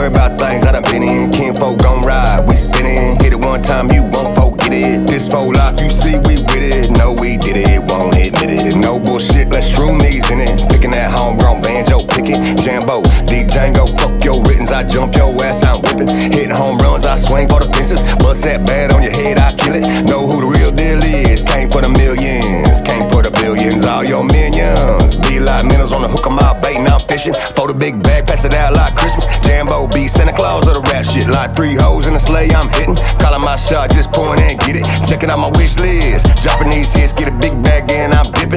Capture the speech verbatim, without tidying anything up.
worry about things I done been in. Kinfolk gon' ride, we spinning. Hit it one time, you won't forget it. This full life, you see we with it. No, we did it, won't admit it. No bullshit, let's shroom these in it. Picking that homegrown banjo, picking Jambo, D Django. Fuck your writtens, I jump your ass, I'm whipping. Hitting home runs, I swing for the fences. Bust that bad on your head, I kill it. Know who the real deal is. Came for the millions, came for the billions. All your minions, be like minnows on the hook of my bait, now I'm fishing. For the big bag, pass it out like Christmas. Jambo be Santa Claus of the rap shit. Like three hoes in a sleigh, I'm hitting. Calling my shot, just point and get it. Checking out my wish list. Dropping these hits, get a big bag and I'm dipping.